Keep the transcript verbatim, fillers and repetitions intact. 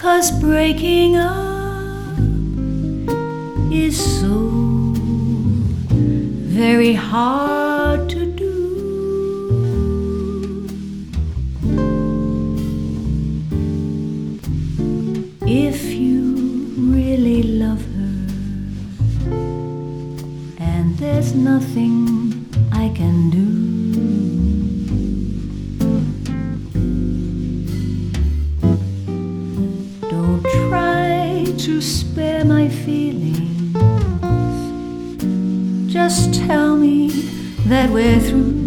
'cause breaking up is so very hard to do. If you really love her and there's nothing I can do, don't try to spare my feelings. Just tell me that we're through.